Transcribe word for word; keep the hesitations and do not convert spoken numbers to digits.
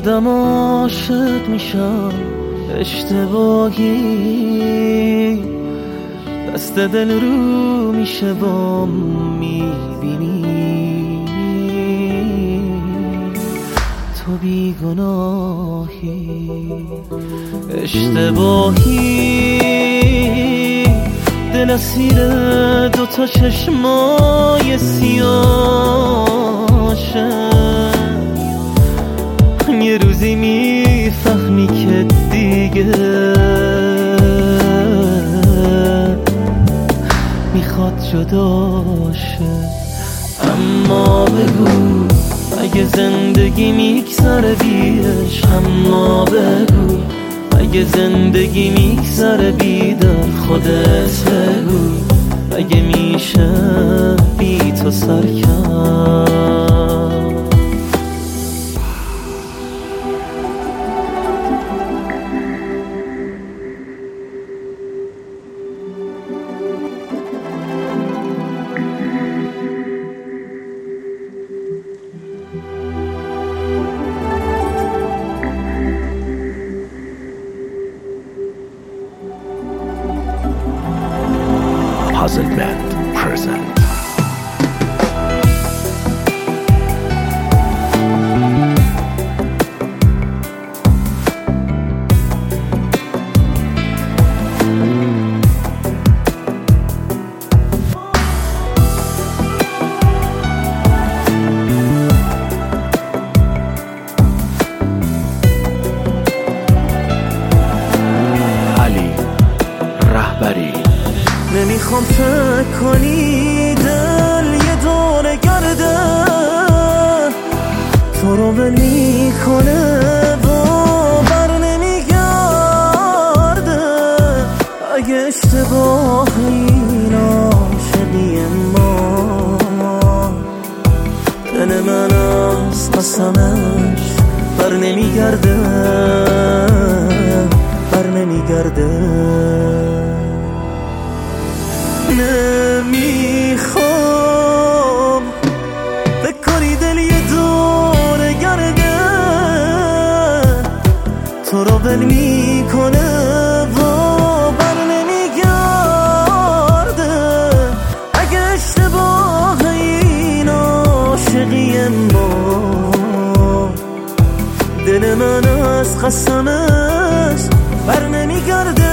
آدم عاشق میشم اشتباهی، دست دل رو میشه و میبینی تو بیگناهی. اشتباهی دل اسیر دوتا چشمای سیاشه، یه روزی میفهمی که دیگه میخواد جداشه. اما بگو اگه زندگی میگذره بیش، اما بگو اگه زندگی میگذره بی در خودت بگو اگه میشه بی تو سرکن. Puzzle Band present. علی رهبری. نمیخوام فکر کنی دل یه دور گرده، تو رو ول میکنه باور نمیگرده. اگه اشتباه این عاشقی ما، دل من از قسمش بر نمیگرده، بر نمیگرده. نمیخوام بکنی دل یه دور گرده، تو رو ول میکنه و بر نمیگرده. اگه اشتباه این عاشقی ما، دل من از قسمش بر نمیگرده.